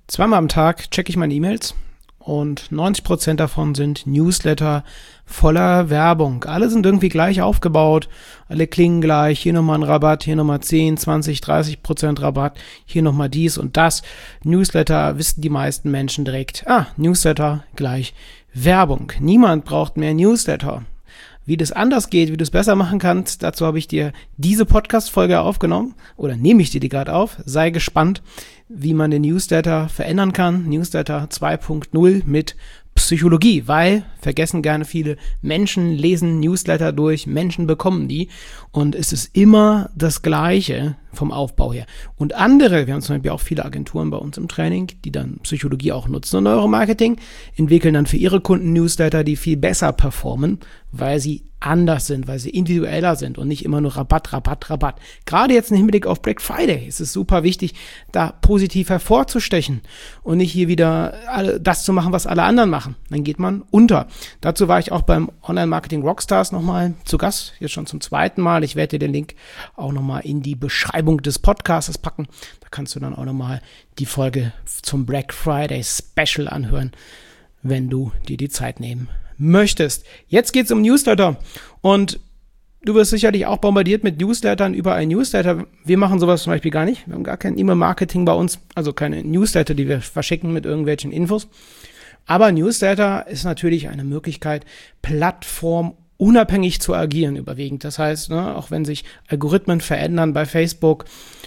Zweimal am Tag checke ich meine E-Mails und 90% davon sind Newsletter voller Werbung. Alle sind irgendwie gleich aufgebaut, alle klingen gleich. Hier nochmal ein Rabatt, hier nochmal 10, 20, 30% Rabatt, hier nochmal dies und das. Newsletter wissen die meisten Menschen direkt. Newsletter gleich Werbung. Niemand braucht mehr Newsletter. Wie das anders geht, wie du es besser machen kannst, dazu habe ich dir diese Podcast-Folge aufgenommen oder nehme ich dir die gerade auf. Sei gespannt, wie man den Newsletter verändern kann. Newsletter 2.0 mit Psychologie, weil, vergessen gerne viele, Menschen lesen Newsletter durch, Menschen bekommen die und es ist immer das Gleiche vom Aufbau her. Und andere, wir haben zum Beispiel auch viele Agenturen bei uns im Training, die dann Psychologie auch nutzen und Neuromarketing, entwickeln dann für ihre Kunden Newsletter, die viel besser performen, weil sie anders sind, weil sie individueller sind und nicht immer nur Rabatt. Gerade jetzt im Hinblick auf Black Friday ist es super wichtig, da positiv hervorzustechen und nicht hier wieder das zu machen, was alle anderen machen. Dann geht man unter. Dazu war ich auch beim Online-Marketing Rockstars nochmal zu Gast, jetzt schon zum zweiten Mal. Ich werde dir den Link auch nochmal in die Beschreibung des Podcasts packen. Da kannst du dann auch nochmal die Folge zum Black Friday Special anhören, wenn du dir die Zeit nehmen möchtest. Jetzt geht's um Newsletter und du wirst sicherlich auch bombardiert mit Newslettern, überall Newsletter. Wir machen sowas zum Beispiel gar nicht. Wir haben gar kein E-Mail-Marketing bei uns, also keine Newsletter, die wir verschicken mit irgendwelchen Infos. Aber Newsletter ist natürlich eine Möglichkeit, plattformunabhängig zu agieren überwiegend. Das heißt, auch wenn sich Algorithmen verändern bei Facebook,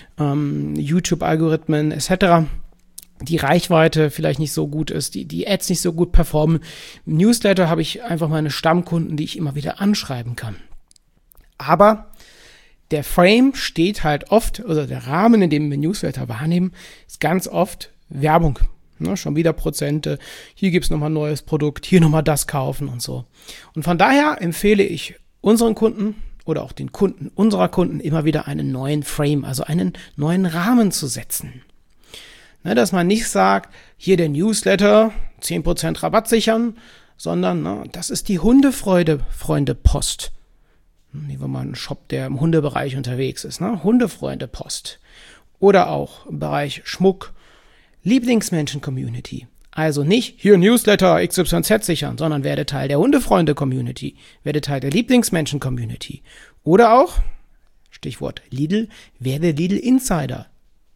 YouTube-Algorithmen etc., die Reichweite vielleicht nicht so gut ist, die Ads nicht so gut performen. Im Newsletter habe ich einfach meine Stammkunden, die ich immer wieder anschreiben kann. Aber der Frame steht halt oft, also der Rahmen, in dem wir Newsletter wahrnehmen, ist ganz oft Werbung. Schon wieder Prozente, hier gibt es nochmal ein neues Produkt, hier nochmal das kaufen und so. Und von daher empfehle ich unseren Kunden oder auch den Kunden unserer Kunden immer wieder einen neuen Frame, also einen neuen Rahmen zu setzen. Dass man nicht sagt, hier der Newsletter, 10% Rabatt sichern, sondern das ist die Hundefreunde-Post. Nehmen wir mal einen Shop, der im Hundebereich unterwegs ist, Hundefreunde-Post. Oder auch im Bereich Schmuck, Lieblingsmenschen-Community. Also nicht hier Newsletter XYZ sichern, sondern werde Teil der Hundefreunde-Community, werde Teil der Lieblingsmenschen-Community. Oder auch, Stichwort Lidl, werde Lidl-Insider.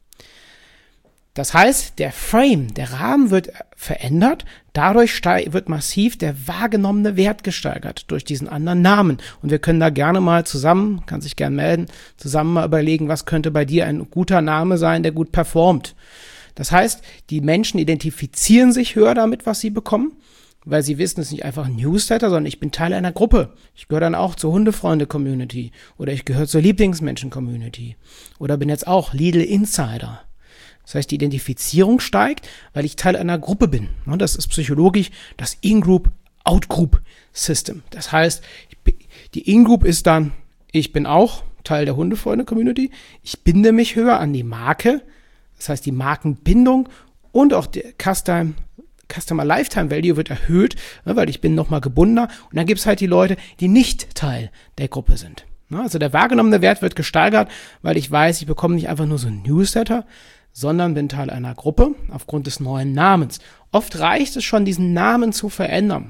Das heißt, der Frame, der Rahmen wird verändert, dadurch wird massiv der wahrgenommene Wert gesteigert durch diesen anderen Namen. Und wir können da gerne mal zusammen, kann sich gerne melden, zusammen mal überlegen, was könnte bei dir ein guter Name sein, der gut performt. Das heißt, die Menschen identifizieren sich höher damit, was sie bekommen, weil sie wissen, es ist nicht einfach ein Newsletter, sondern ich bin Teil einer Gruppe. Ich gehöre dann auch zur Hundefreunde-Community oder ich gehöre zur Lieblingsmenschen-Community oder bin jetzt auch Lidl-Insider. Das heißt, die Identifizierung steigt, weil ich Teil einer Gruppe bin. Und das ist psychologisch das In-Group, Out-Group-System. Das heißt, die In-Group ist dann, ich bin auch Teil der Hundefreunde-Community. Ich binde mich höher an die Marke. Das heißt, die Markenbindung und auch der Customer Lifetime Value wird erhöht, weil ich bin nochmal gebundener. Und dann gibt es halt die Leute, die nicht Teil der Gruppe sind. Also der wahrgenommene Wert wird gesteigert, weil ich weiß, ich bekomme nicht einfach nur so ein Newsletter, sondern bin Teil einer Gruppe aufgrund des neuen Namens. Oft reicht es schon, diesen Namen zu verändern.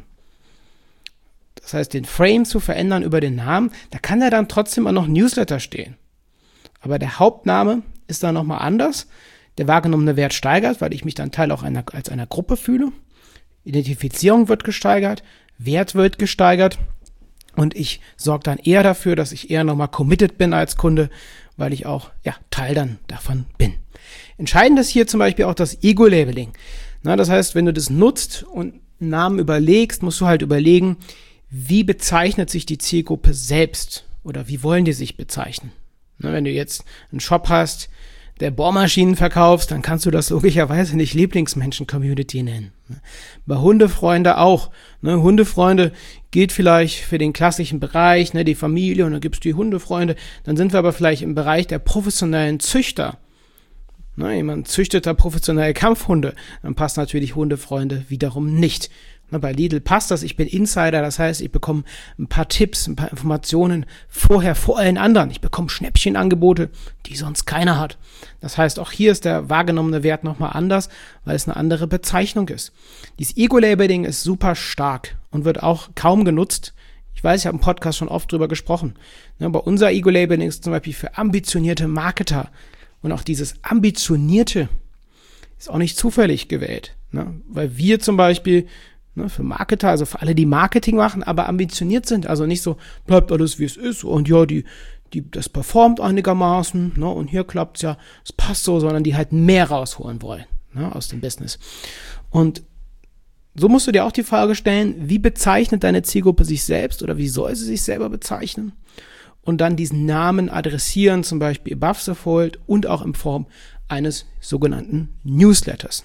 Das heißt, den Frame zu verändern über den Namen, da kann ja dann trotzdem auch noch Newsletter stehen. Aber der Hauptname ist dann nochmal anders. Der wahrgenommene Wert steigert, weil ich mich dann Teil auch als einer Gruppe fühle. Identifizierung wird gesteigert, Wert wird gesteigert und ich sorge dann eher dafür, dass ich eher nochmal committed bin als Kunde, weil ich auch Teil dann davon bin. Entscheidend ist hier zum Beispiel auch das Ego-Labeling. Das heißt, wenn du das nutzt und einen Namen überlegst, musst du halt überlegen, wie bezeichnet sich die Zielgruppe selbst oder wie wollen die sich bezeichnen. Wenn du jetzt einen Shop hast, der Bohrmaschinen verkaufst, dann kannst du das logischerweise nicht Lieblingsmenschen-Community nennen. Bei Hundefreunde auch. Hundefreunde gilt vielleicht für den klassischen Bereich, die Familie und dann gibt's die Hundefreunde. Dann sind wir aber vielleicht im Bereich der professionellen Züchter. Jemand züchtet da professionelle Kampfhunde, dann passt natürlich Hundefreunde wiederum nicht. Bei Lidl passt das, ich bin Insider, das heißt, ich bekomme ein paar Tipps, ein paar Informationen vorher vor allen anderen. Ich bekomme Schnäppchenangebote, die sonst keiner hat. Das heißt, auch hier ist der wahrgenommene Wert nochmal anders, weil es eine andere Bezeichnung ist. Dieses Ego-Labeling ist super stark und wird auch kaum genutzt. Ich weiß, ich habe im Podcast schon oft drüber gesprochen. Aber unser Ego-Labeling ist zum Beispiel für ambitionierte Marketer. Und auch dieses Ambitionierte ist auch nicht zufällig gewählt. Weil wir zum Beispiel für Marketer, also für alle, die Marketing machen, aber ambitioniert sind, also nicht so, bleibt alles wie es ist und ja, das performt einigermaßen, und hier klappt's ja, es passt so, sondern die halt mehr rausholen wollen, aus dem Business. Und so musst du dir auch die Frage stellen, wie bezeichnet deine Zielgruppe sich selbst oder wie soll sie sich selber bezeichnen? Und dann diesen Namen adressieren, zum Beispiel above the fold und auch in Form eines sogenannten Newsletters.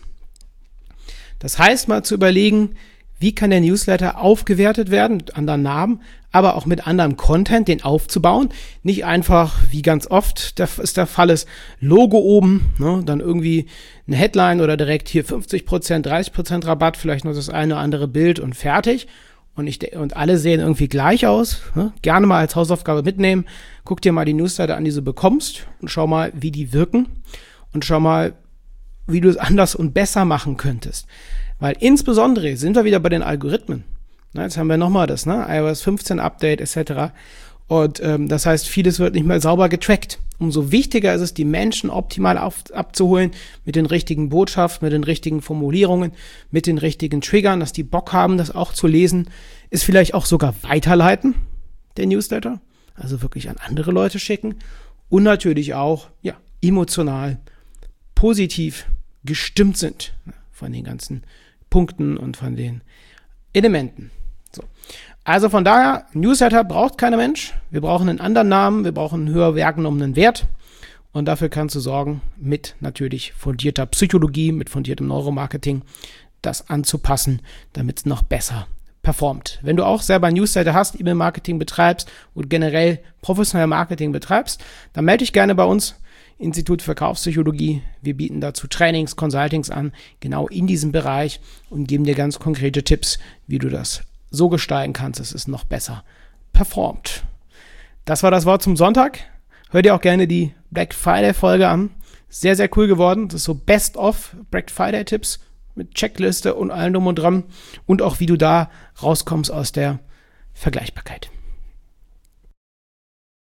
Das heißt, mal zu überlegen, wie kann der Newsletter aufgewertet werden mit anderen Namen, aber auch mit anderem Content, den aufzubauen. Nicht einfach, wie ganz oft der Fall ist, Logo oben, dann irgendwie eine Headline oder direkt hier 50%, 30% Rabatt, vielleicht noch das eine oder andere Bild und fertig. Und alle sehen irgendwie gleich aus. Gerne mal als Hausaufgabe mitnehmen. Guck dir mal die Newsletter an, die du bekommst und schau mal, wie die wirken. Und schau mal, wie du es anders und besser machen könntest. Weil insbesondere sind wir wieder bei den Algorithmen. Jetzt haben wir nochmal das, iOS 15 Update etc. Und das heißt, vieles wird nicht mehr sauber getrackt. Umso wichtiger ist es, die Menschen optimal abzuholen mit den richtigen Botschaften, mit den richtigen Formulierungen, mit den richtigen Triggern, dass die Bock haben, das auch zu lesen. Ist vielleicht auch sogar weiterleiten, der Newsletter. Also wirklich an andere Leute schicken. Und natürlich auch, emotional, positiv gestimmt sind von den ganzen Punkten und von den Elementen. So. Also von daher, Newsletter braucht keiner Mensch. Wir brauchen einen anderen Namen, wir brauchen einen höher wahrgenommenen Wert. Und dafür kannst du sorgen, mit natürlich fundierter Psychologie, mit fundiertem Neuromarketing, das anzupassen, damit es noch besser performt. Wenn du auch selber Newsletter hast, E-Mail-Marketing betreibst und generell professionell Marketing betreibst, dann melde dich gerne bei uns. Institut für Verkaufspsychologie. Wir bieten dazu Trainings, Consultings an, genau in diesem Bereich und geben dir ganz konkrete Tipps, wie du das so gestalten kannst, dass es noch besser performt. Das war das Wort zum Sonntag. Hör dir auch gerne die Black Friday Folge an. Sehr, sehr cool geworden. Das ist so Best-of Black Friday Tipps mit Checkliste und allem drum und dran und auch wie du da rauskommst aus der Vergleichbarkeit.